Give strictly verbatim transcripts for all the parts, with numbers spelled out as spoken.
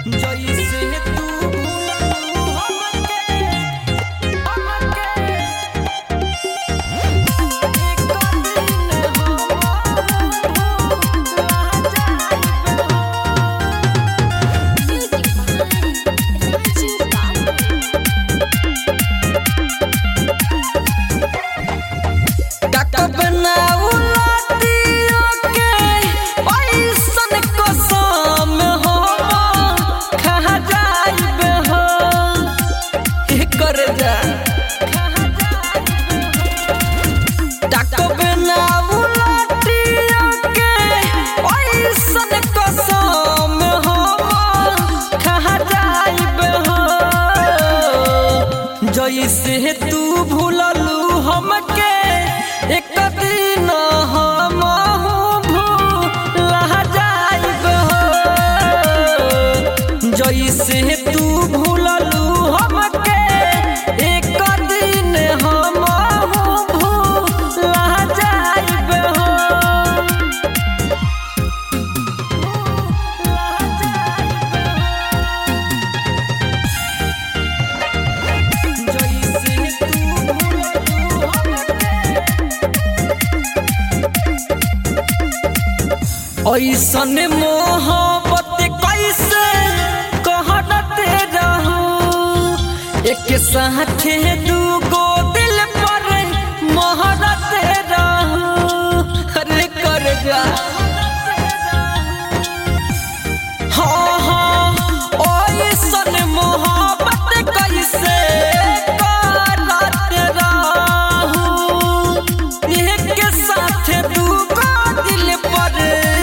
जइसे तू भूललू हमके हमके एक दिन जइसे तू भूललू हमके एक दिन हमहू भूला जाइब हो। जइसे तू भूललू हमके एक दिन हमहू भूला जाइब हो। ऐसन मोहब्बत कैसे कहते रहूं, एक साथे दूगो दिल पर मोहरते रहूं। अरे कर जा हाँ हाँ ऐसन मोहब्बत कैसे करते रहूं, एक साथे दूगो दिल पर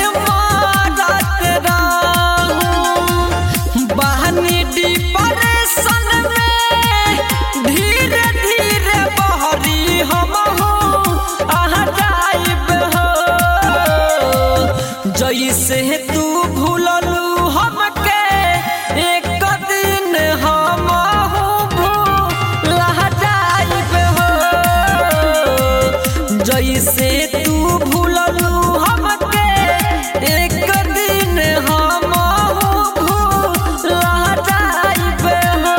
जइसे तू भूललू हमके एक दिन हमहू भूला जाइब हो। जइसे तू भूललू हमके एक दिन हमहू भूला जाइब हो।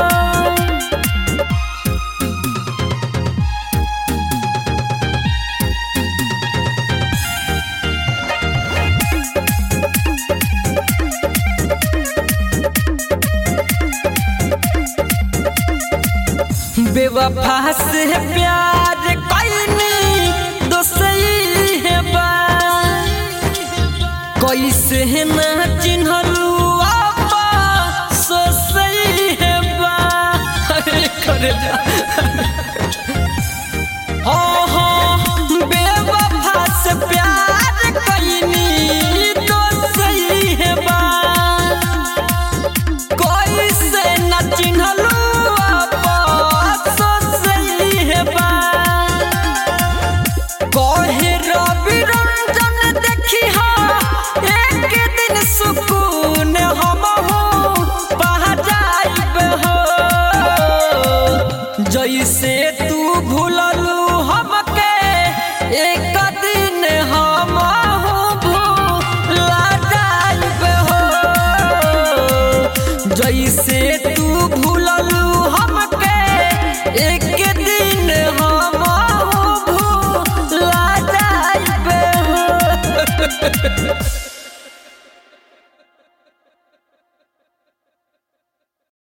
बेवफा से प्यार कैनी दोसई है बा, कैसे न चिन्हलू आपा सोसई है बा। अरे कर जा हाँ हाँ बेवफा से प्यार कैनी दोसई है बा, कैसे न चिन्हलू जइसे तू भूललू हमके एक दिन हमहू भूला जाइब हो। जइसे